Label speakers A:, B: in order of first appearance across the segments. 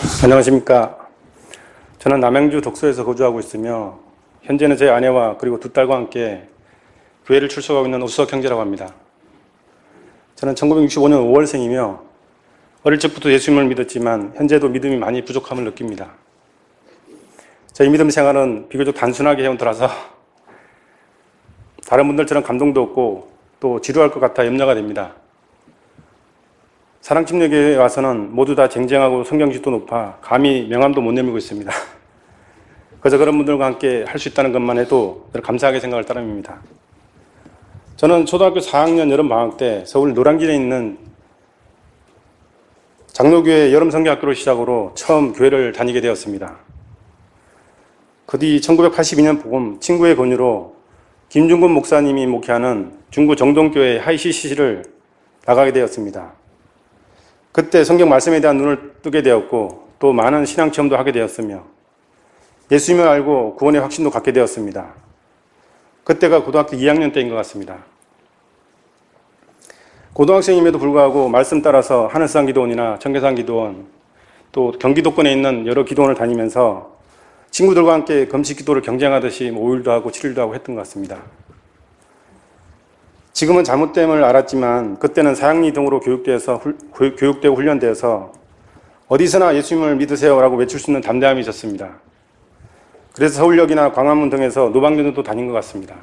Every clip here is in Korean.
A: 안녕하십니까. 저는 남양주 덕소에서 거주하고 있으며 현재는 제 아내와 그리고 두 딸과 함께 교회를 출석하고 있는 오수석 형제라고 합니다. 저는 1965년 5월생이며 어릴 적부터 예수님을 믿었지만 현재도 믿음이 많이 부족함을 느낍니다. 저희 믿음 생활은 비교적 단순하게 해온 터라서 다른 분들처럼 감동도 없고 또 지루할 것 같아 염려가 됩니다. 사랑침례교회에 와서는 모두 다 쟁쟁하고 성경지도 높아 감히 명함도 못 내밀고 있습니다. 그래서 그런 분들과 함께 할 수 있다는 것만 해도 감사하게 생각할 따름입니다. 저는 초등학교 4학년 여름방학 때 서울 노량진에 있는 장로교회 여름성경학교를 시작으로 처음 교회를 다니게 되었습니다. 그 뒤 1982년 복음 친구의 권유로 김중근 목사님이 목회하는 중구 정동교회 하이CCC를 나가게 되었습니다. 그때 성경 말씀에 대한 눈을 뜨게 되었고 또 많은 신앙 체험도 하게 되었으며 예수님을 알고 구원의 확신도 갖게 되었습니다. 그때가 고등학교 2학년 때인 것 같습니다. 고등학생임에도 불구하고 말씀 따라서 하늘산 기도원이나 청계산 기도원 또 경기도권에 있는 여러 기도원을 다니면서 친구들과 함께 금식 기도를 경쟁하듯이 5일도 하고 7일도 하고 했던 것 같습니다. 지금은 잘못됨을 알았지만 그때는 사양리 등으로 교육되고 훈련되어서 어디서나 예수님을 믿으세요라고 외칠 수 있는 담대함이 있었습니다. 그래서 서울역이나 광화문 등에서 노방전도 다닌 것 같습니다.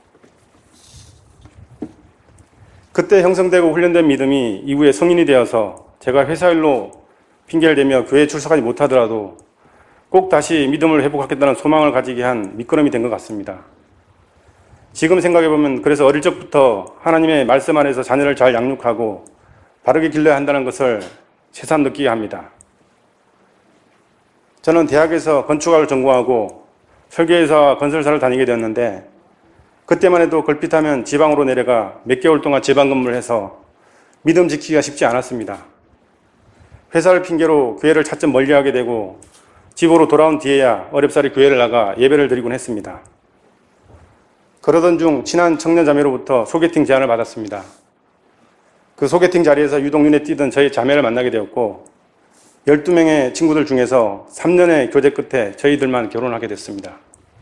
A: 그때 형성되고 훈련된 믿음이 이후에 성인이 되어서 제가 회사 일로 핑계를 대며 교회에 출석하지 못하더라도 꼭 다시 믿음을 회복하겠다는 소망을 가지게 한 밑거름이 된 것 같습니다. 지금 생각해보면 그래서 어릴 적부터 하나님의 말씀 안에서 자녀를 잘 양육하고 바르게 길러야 한다는 것을 새삼 느끼게 합니다. 저는 대학에서 건축학을 전공하고 설계회사와 건설사를 다니게 되었는데 그때만 해도 걸핏하면 지방으로 내려가 몇 개월 동안 지방 근무를 해서 믿음 지키기가 쉽지 않았습니다. 회사를 핑계로 교회를 차츰 멀리하게 되고 집으로 돌아온 뒤에야 어렵사리 교회를 나가 예배를 드리곤 했습니다. 그러던 중 친한 청년자매로부터 소개팅 제안을 받았습니다. 그 소개팅 자리에서 유독 눈에 띄던 저희 자매를 만나게 되었고 12명의 친구들 중에서 3년의 교제 끝에 저희들만 결혼하게 됐습니다.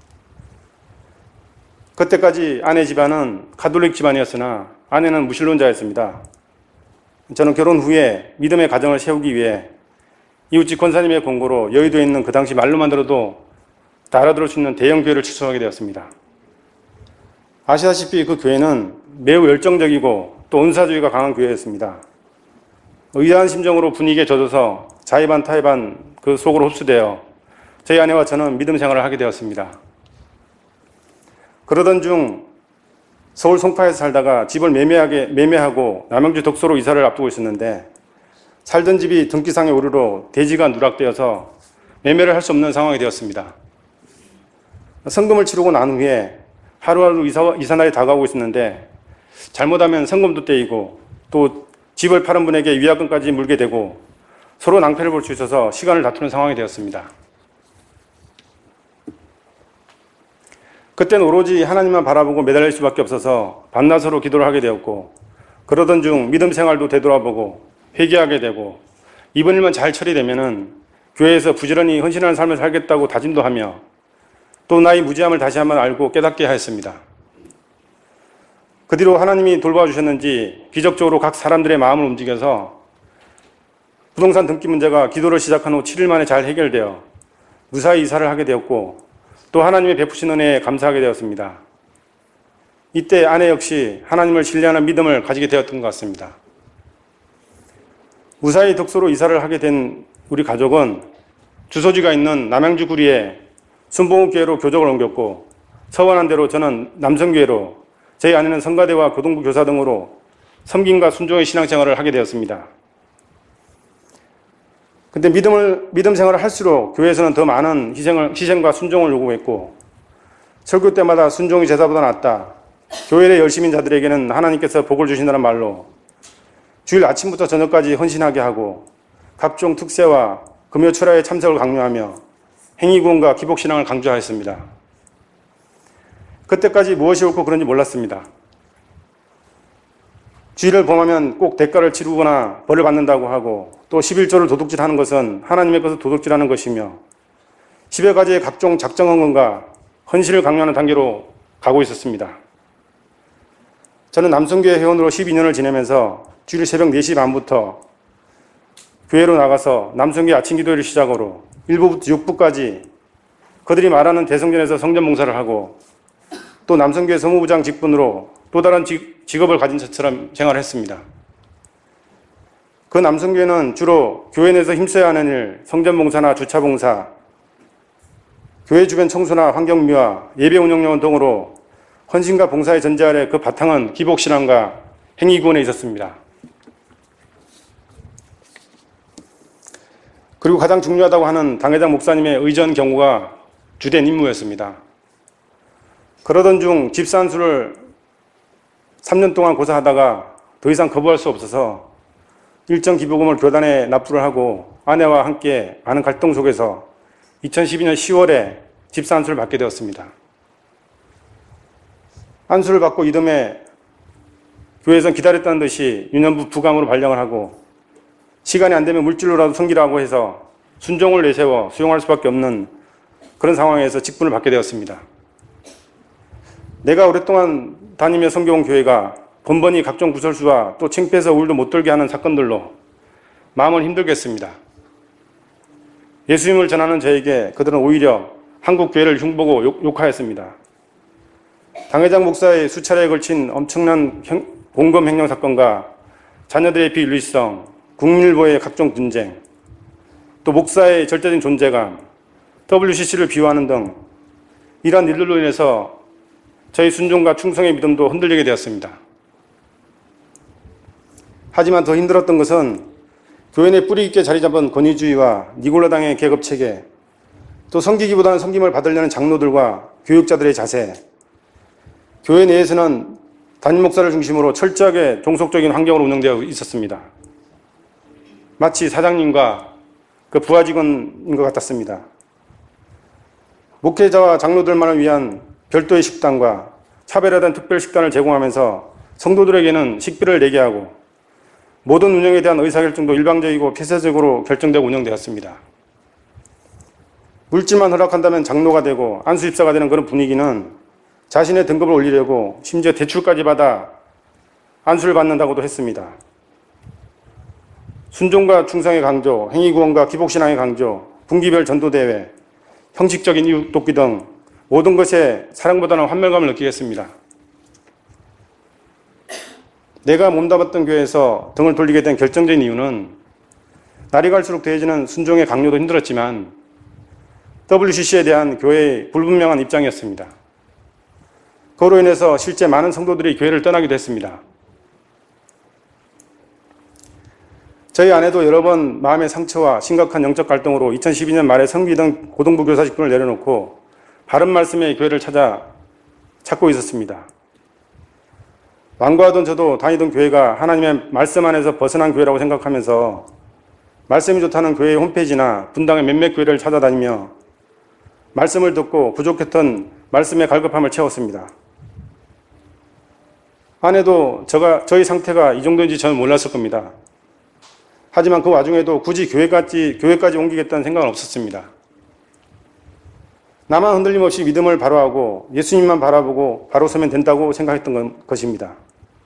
A: 그때까지 아내 집안은 가톨릭 집안이었으나 아내는 무신론자였습니다. 저는 결혼 후에 믿음의 가정을 세우기 위해 이웃집 권사님의 권고로 여의도에 있는 그 당시 말로만 들어도 다 알아들을 수 있는 대형 교회를 출석하게 되었습니다. 아시다시피 그 교회는 매우 열정적이고 또 은사주의가 강한 교회였습니다. 의아한 심정으로 분위기에 젖어서 자의반 타의반 그 속으로 흡수되어 저희 아내와 저는 믿음 생활을 하게 되었습니다. 그러던 중 서울 송파에서 살다가 집을 매매하고 남양주 덕소로 이사를 앞두고 있었는데 살던 집이 등기상의 오류로 대지가 누락되어서 매매를 할 수 없는 상황이 되었습니다. 성금을 치르고 난 후에 하루하루 이사날이 다가오고 있었는데 잘못하면 성금도 떼이고 또 집을 파는 분에게 위약금까지 물게 되고 서로 낭패를 볼 수 있어서 시간을 다투는 상황이 되었습니다. 그때는 오로지 하나님만 바라보고 매달릴 수밖에 없어서 밤낮으로 기도를 하게 되었고 그러던 중 믿음 생활도 되돌아보고 회개하게 되고 이번 일만 잘 처리되면은 교회에서 부지런히 헌신하는 삶을 살겠다고 다짐도 하며 또 나의 무지함을 다시 한번 알고 깨닫게 하였습니다. 그 뒤로 하나님이 돌봐주셨는지 기적적으로 각 사람들의 마음을 움직여서 부동산 등기 문제가 기도를 시작한 후 7일 만에 잘 해결되어 무사히 이사를 하게 되었고 또 하나님의 베푸신 은혜에 감사하게 되었습니다. 이때 아내 역시 하나님을 신뢰하는 믿음을 가지게 되었던 것 같습니다. 무사히 덕소로 이사를 하게 된 우리 가족은 주소지가 있는 남양주 구리에 순복음교회로 교적을 옮겼고 서원한 대로 저는 남성교회로 저희 아내는 성가대와 고등부 교사 등으로 섬김과 순종의 신앙생활을 하게 되었습니다. 근데 믿음 생활을 할수록 교회에서는 더 많은 희생과 순종을 요구했고 설교 때마다 순종이 제사보다 낫다. 교회의 열심인 자들에게는 하나님께서 복을 주신다는 말로 주일 아침부터 저녁까지 헌신하게 하고 각종 특세와 금요철야의 참석을 강요하며 행위구원과 기복신앙을 강조하였습니다. 그때까지 무엇이 옳고 그런지 몰랐습니다. 주일을 범하면 꼭 대가를 치르거나 벌을 받는다고 하고 또 11조를 도둑질하는 것은 하나님의 것을 도둑질하는 것이며 10여 가지의 각종 작정헌금과 헌신을 강요하는 단계로 가고 있었습니다. 저는 남성교회 회원으로 12년을 지내면서 주일 새벽 4시 반부터 교회로 나가서 남성교회 아침 기도회를 시작으로 1부부터 6부까지 그들이 말하는 대성전에서 성전 봉사를 하고 또 남성교회 성무부장 직분으로 또 다른 직업을 가진 것처럼 생활했습니다. 그 남성교회는 주로 교회 내에서 힘써야 하는 일, 성전 봉사나 주차 봉사, 교회 주변 청소나 환경미화, 예배 운영요원 등으로 헌신과 봉사의 전제 아래 그 바탕은 기복신앙과 행위구원에 있었습니다. 그리고 가장 중요하다고 하는 당회장 목사님의 의전 경우가 주된 임무였습니다. 그러던 중 집산수를 3년 동안 고사하다가 더 이상 거부할 수 없어서 일정 기부금을 교단에 납부를 하고 아내와 함께 많은 갈등 속에서 2012년 10월에 집산수를 받게 되었습니다. 안수를 받고 이듬해 교회에선 기다렸다는 듯이 유년부 부감으로 발령을 하고 시간이 안 되면 물질로라도 섬기라고 해서 순종을 내세워 수용할 수밖에 없는 그런 상황에서 직분을 받게 되었습니다. 내가 오랫동안 다니며 섬겨온 교회가 번번이 각종 구설수와 또 창피해서 울도 못 들게 하는 사건들로 마음을 힘들게 했습니다. 예수님을 전하는 저에게 그들은 오히려 한국 교회를 흉보고 욕하였습니다. 당회장 목사의 수차례에 걸친 엄청난 공검 횡령 사건과 자녀들의 비윤리성, 국민일보의 각종 분쟁, 또 목사의 절대적인 존재감, WCC를 비호하는 등 이러한 일들로 인해서 저희 순종과 충성의 믿음도 흔들리게 되었습니다. 하지만 더 힘들었던 것은 교회 내 뿌리 있게 자리 잡은 권위주의와 니골라당의 계급체계, 또 섬기기보다는 섬김을 받으려는 장로들과 교육자들의 자세, 교회 내에서는 담임 목사를 중심으로 철저하게 종속적인 환경으로 운영되어 있었습니다. 마치 사장님과 그 부하 직원인 것 같았습니다. 목회자와 장로들만을 위한 별도의 식당과 차별화된 특별 식단을 제공하면서 성도들에게는 식비를 내게 하고 모든 운영에 대한 의사결정도 일방적이고 폐쇄적으로 결정되고 운영되었습니다. 물질만 허락한다면 장로가 되고 안수집사가 되는 그런 분위기는 자신의 등급을 올리려고 심지어 대출까지 받아 안수를 받는다고도 했습니다. 순종과 충성의 강조, 행위구원과 기복신앙의 강조, 분기별 전도대회, 형식적인 이웃 돕기 등 모든 것에 사랑보다는 환멸감을 느끼겠습니다. 내가 몸담았던 교회에서 등을 돌리게 된 결정적인 이유는 날이 갈수록 더해지는 순종의 강요도 힘들었지만 WCC에 대한 교회의 불분명한 입장이었습니다. 그로 인해서 실제 많은 성도들이 교회를 떠나기도 했습니다. 저희 아내도 여러 번 마음의 상처와 심각한 영적 갈등으로 2012년 말에 성기등 고등부 교사 직분을 내려놓고 바른 말씀의 교회를 찾고 있었습니다. 완고하던 저도 다니던 교회가 하나님의 말씀 안에서 벗어난 교회라고 생각하면서 말씀이 좋다는 교회의 홈페이지나 분당의 몇몇 교회를 찾아다니며 말씀을 듣고 부족했던 말씀의 갈급함을 채웠습니다. 아내도 저희 상태가 이 정도인지 저는 몰랐을 겁니다. 하지만 그 와중에도 굳이 교회까지 옮기겠다는 생각은 없었습니다. 나만 흔들림 없이 믿음을 바로하고 예수님만 바라보고 바로 서면 된다고 생각했던 것입니다.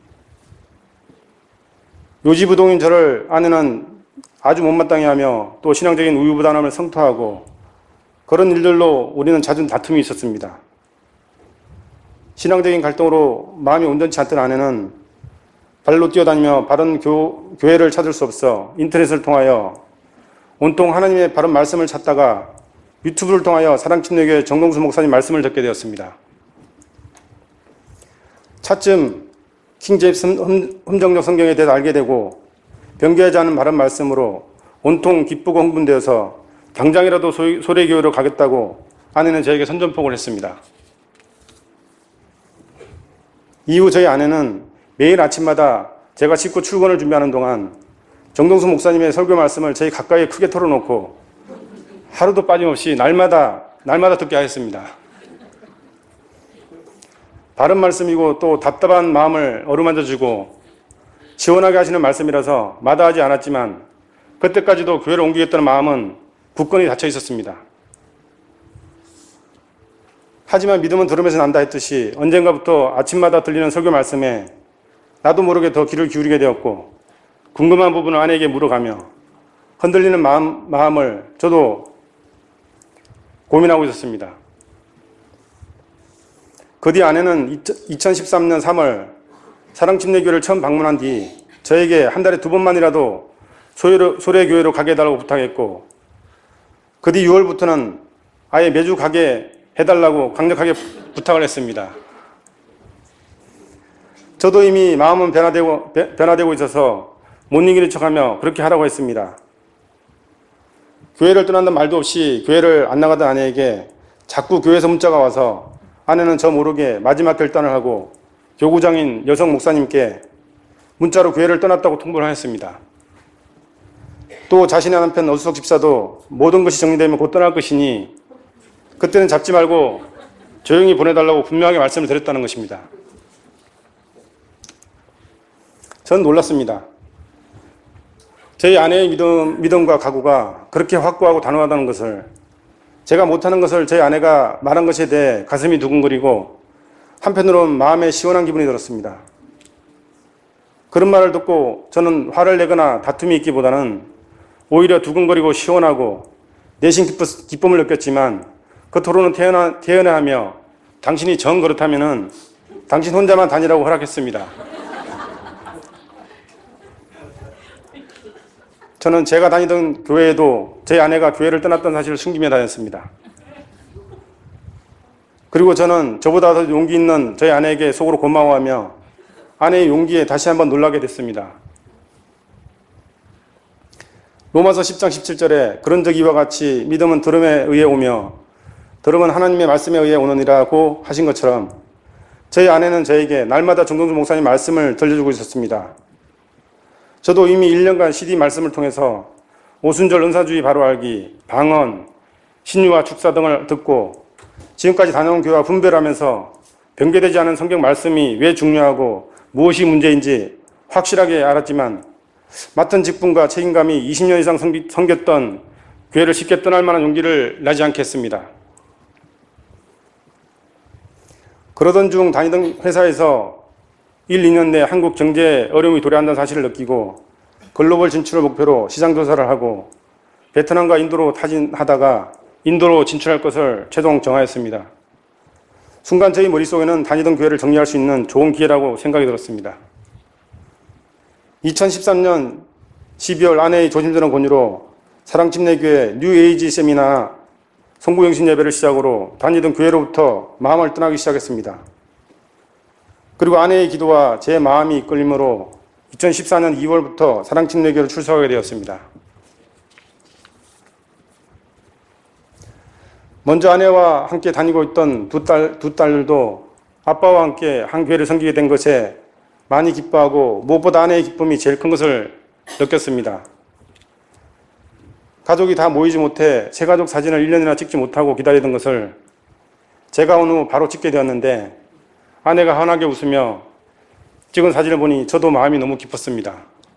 A: 요지부동인 저를 아내는 아주 못마땅해 하며 또 신앙적인 우유부단함을 성토하고 그런 일들로 우리는 잦은 다툼이 있었습니다. 신앙적인 갈등으로 마음이 온전치 않던 아내는 발로 뛰어다니며 바른 교회를 찾을 수 없어 인터넷을 통하여 온통 하나님의 바른 말씀을 찾다가 유튜브를 통하여 사랑침례교회 정동수 목사님 말씀을 듣게 되었습니다. 차츰 킹제임스 흠정적 성경에 대해서 알게 되고 변개하지 않은 바른 말씀으로 온통 기쁘고 흥분되어서 당장이라도 소래교회로 가겠다고 아내는 저에게 선전포고를 했습니다. 이후 저희 아내는 매일 아침마다 제가 씻고 출근을 준비하는 동안 정동수 목사님의 설교 말씀을 저희 가까이에 크게 털어놓고 하루도 빠짐없이 날마다 듣게 하였습니다. 바른 말씀이고 또 답답한 마음을 어루만져주고 시원하게 하시는 말씀이라서 마다하지 않았지만 그때까지도 교회를 옮기겠다는 마음은 굳건히 닫혀 있었습니다. 하지만 믿음은 들으면서 난다 했듯이 언젠가부터 아침마다 들리는 설교 말씀에 나도 모르게 더 귀를 기울이게 되었고, 궁금한 부분을 아내에게 물어가며 흔들리는 마음을 저도 고민하고 있었습니다. 그 뒤 아내는 2013년 3월 사랑침례교회를 처음 방문한 뒤 저에게 한 달에 2번만이라도 소래교회로 가게 해달라고 부탁했고, 그 뒤 6월부터는 아예 매주 가게 해달라고 강력하게 부탁을 했습니다. 저도 이미 마음은 변화되고 있어서 못 이기는 척하며 그렇게 하라고 했습니다. 교회를 떠난다는 말도 없이 교회를 안 나가던 아내에게 자꾸 교회에서 문자가 와서 아내는 저 모르게 마지막 결단을 하고 교구장인 여성 목사님께 문자로 교회를 떠났다고 통보를 하였습니다. 또 자신의 남편 어수석 집사도 모든 것이 정리되면 곧 떠날 것이니 그때는 잡지 말고 조용히 보내달라고 분명하게 말씀을 드렸다는 것입니다. 전 놀랐습니다. 저희 아내의 믿음과 각오가 그렇게 확고하고 단호하다는 것을, 제가 못하는 것을 저희 아내가 말한 것에 대해 가슴이 두근거리고 한편으로는 마음에 시원한 기분이 들었습니다. 그런 말을 듣고 저는 화를 내거나 다툼이 있기보다는 오히려 두근거리고 시원하고 내심 기쁨을 느꼈지만 그 토론은 태연해하며 당신이 정 그렇다면은 당신 혼자만 다니라고 허락했습니다. 저는 제가 다니던 교회에도 제 아내가 교회를 떠났던 사실을 숨기며 다녔습니다. 그리고 저는 저보다 더 용기 있는 저희 아내에게 속으로 고마워하며 아내의 용기에 다시 한번 놀라게 됐습니다. 로마서 10장 17절에 그런 적 이와 같이 믿음은 들음에 의해 오며 들음은 하나님의 말씀에 의해 오느니라고 하신 것처럼 저희 아내는 저에게 날마다 정동주 목사님 말씀을 들려주고 있었습니다. 저도 이미 1년간 CD 말씀을 통해서 오순절 은사주의 바로 알기, 방언, 신유와 축사 등을 듣고 지금까지 다녀온 교회와 분별하면서 변개되지 않은 성경 말씀이 왜 중요하고 무엇이 문제인지 확실하게 알았지만 맡은 직분과 책임감이 20년 이상 섬겼던 교회를 쉽게 떠날 만한 용기를 나지 않겠습니다. 그러던 중 다니던 회사에서 1, 2년 내 한국 경제에 어려움이 도래한다는 사실을 느끼고 글로벌 진출을 목표로 시장 조사를 하고 베트남과 인도로 타진하다가 인도로 진출할 것을 최종 정하였습니다. 순간 저희 머릿속에는 다니던 교회를 정리할 수 있는 좋은 기회라고 생각이 들었습니다. 2013년 12월 아내의 조심스러운 권유로 사랑침례교회 뉴에이지 세미나 송구영신 예배를 시작으로 다니던 교회로부터 마음을 떠나기 시작했습니다. 그리고 아내의 기도와 제 마음이 이끌림으로 2014년 2월부터 사랑침례교회를 출석하게 되었습니다. 먼저 아내와 함께 다니고 있던 두 딸들도 아빠와 함께 한 교회를 섬기게 된 것에 많이 기뻐하고 무엇보다 아내의 기쁨이 제일 큰 것을 느꼈습니다. 가족이 다 모이지 못해 새가족 사진을 1년이나 찍지 못하고 기다리던 것을 제가 온 후 바로 찍게 되었는데 아내가 환하게 웃으며 찍은 사진을 보니 저도 마음이 너무 기뻤습니다.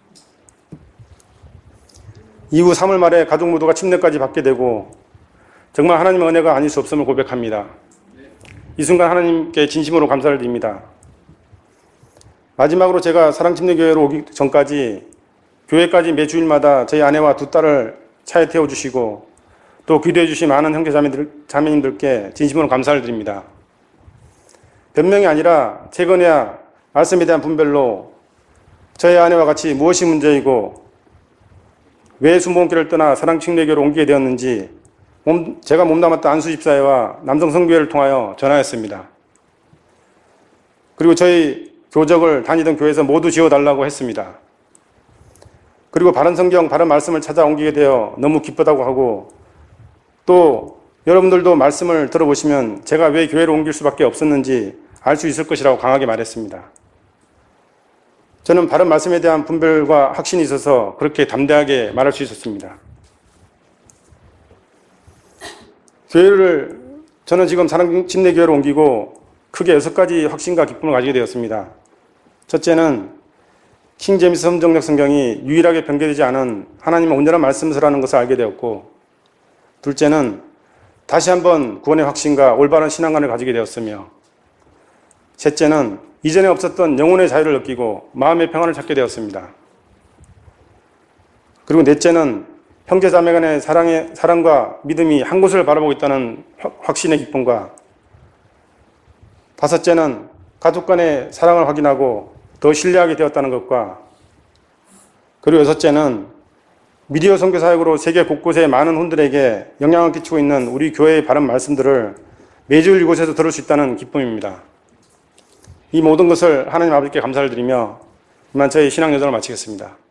A: 이후 3월 말에 가족 모두가 침례까지 받게 되고 정말 하나님의 은혜가 아닐 수 없음을 고백합니다. 이 순간 하나님께 진심으로 감사를 드립니다. 마지막으로 제가 사랑침례교회로 오기 전까지 교회까지 매 주일마다 저희 아내와 두 딸을 차에 태워주시고 또 기도해 주신 많은 형제 자매님들께 진심으로 감사를 드립니다. 변명이 아니라 최근에야 말씀에 대한 분별로 저희 아내와 같이 무엇이 문제이고 왜 순복음교회를 떠나 사랑침례교회로 옮기게 되었는지 제가 몸담았던 안수 집사회와 남성성교회를 통하여 전하였습니다. 그리고 저희 교적을 다니던 교회에서 모두 지워달라고 했습니다. 그리고 바른 성경, 바른 말씀을 찾아 옮기게 되어 너무 기쁘다고 하고 또 여러분들도 말씀을 들어보시면 제가 왜 교회를 옮길 수밖에 없었는지 알 수 있을 것이라고 강하게 말했습니다. 저는 바른 말씀에 대한 분별과 확신이 있어서 그렇게 담대하게 말할 수 있었습니다. 저는 지금 사랑침례교회로 옮기고 크게 6가지 확신과 기쁨을 가지게 되었습니다. 첫째는 킹 제임스 선정적 성경이 유일하게 변개되지 않은 하나님의 온전한 말씀서라는 것을 알게 되었고, 둘째는 다시 한번 구원의 확신과 올바른 신앙관을 가지게 되었으며, 셋째는 이전에 없었던 영혼의 자유를 느끼고 마음의 평안을 찾게 되었습니다. 그리고 넷째는 형제자매 간의 사랑과 믿음이 한 곳을 바라보고 있다는 확신의 기쁨과, 다섯째는 가족 간의 사랑을 확인하고 더 신뢰하게 되었다는 것과, 그리고 여섯째는 미디어 선교 사역으로 세계 곳곳의 많은 혼들에게 영향을 끼치고 있는 우리 교회의 바른 말씀들을 매주 이곳에서 들을 수 있다는 기쁨입니다. 이 모든 것을 하나님 아버지께 감사를 드리며 이만 저희 신앙 여정을 마치겠습니다.